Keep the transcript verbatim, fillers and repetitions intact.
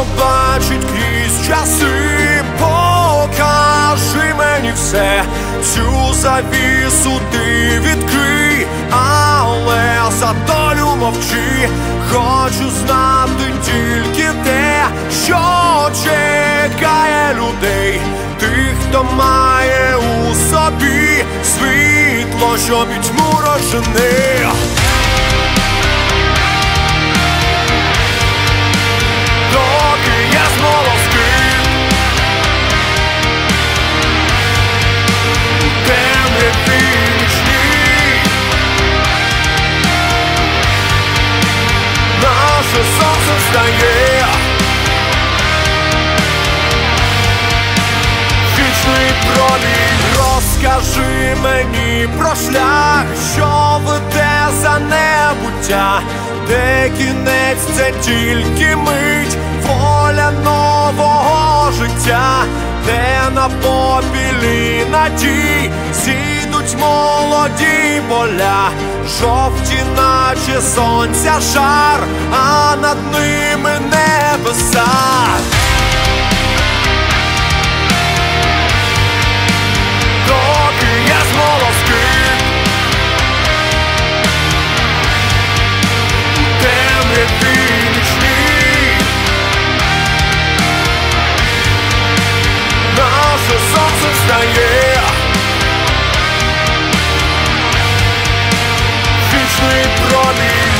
що бачить крізь часи. Покажи мені все, цю завісу ти відкрий, але за долю мовчи. Хочу знати тільки те, що чекає людей, тих, хто має у собі світло, що пітьму розжене. Доки є змолоски, у темряві нічній, наше сонце встає. Вічний промінь, розкажи мені про шлях, що веде за небуття, де кінець — це тільки мить, воля нового життя, де на попілі надій зійдуть молоді поля, жовті, наче сонця жар, а над ними небеса. Доки є змолоски, у темряві нічній, наше сонце встає. Вічний промінь.